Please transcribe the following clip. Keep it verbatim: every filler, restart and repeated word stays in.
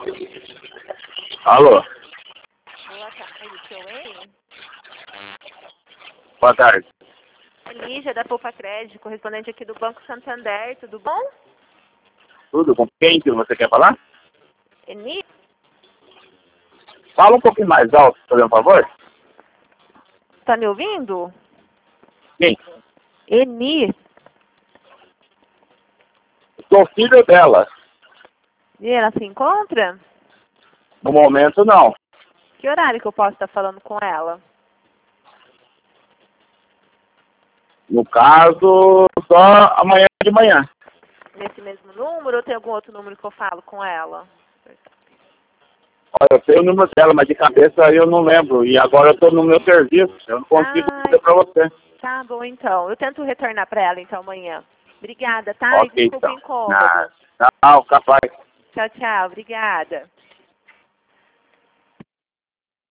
Alô? Boa tarde, seu Eni. Boa tarde. É Lígia, da Poupa Crédito, correspondente aqui do Banco Santander, tudo bom? Tudo com quem que você quer falar? Eni? Fala um pouquinho mais alto, por favor. Tá me ouvindo? Quem? Eni. Sou filho dela. E ela se encontra? No momento, não. Que horário que eu posso estar falando com ela? No caso, só amanhã de manhã. Nesse mesmo número ou tem algum outro número que eu falo com ela? Olha, eu tenho o número dela, mas de cabeça eu não lembro. E agora eu estou no meu serviço. Eu não consigo Ai, dizer para você. tá bom então. Eu tento retornar para ela então amanhã. Obrigada, tá? E Ok, desculpa o então. incômodo. Não, não, capaz. Tchau, tchau. Obrigada.